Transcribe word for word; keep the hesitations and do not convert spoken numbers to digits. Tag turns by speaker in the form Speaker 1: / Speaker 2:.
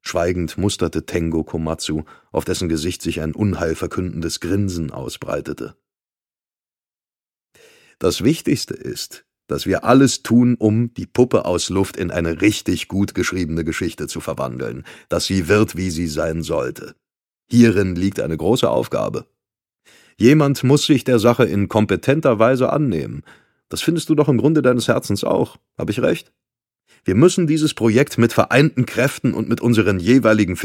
Speaker 1: Schweigend musterte Tengo Komatsu, auf dessen Gesicht sich ein unheilverkündendes Grinsen ausbreitete. »Das Wichtigste ist, dass wir alles tun, um die Puppe aus Luft in eine richtig gut geschriebene Geschichte zu verwandeln, dass sie wird, wie sie sein sollte. Hierin liegt eine große Aufgabe. Jemand muss sich der Sache in kompetenter Weise annehmen. Das findest du doch im Grunde deines Herzens auch. Habe ich recht? Wir müssen dieses Projekt mit vereinten Kräften und mit unseren jeweiligen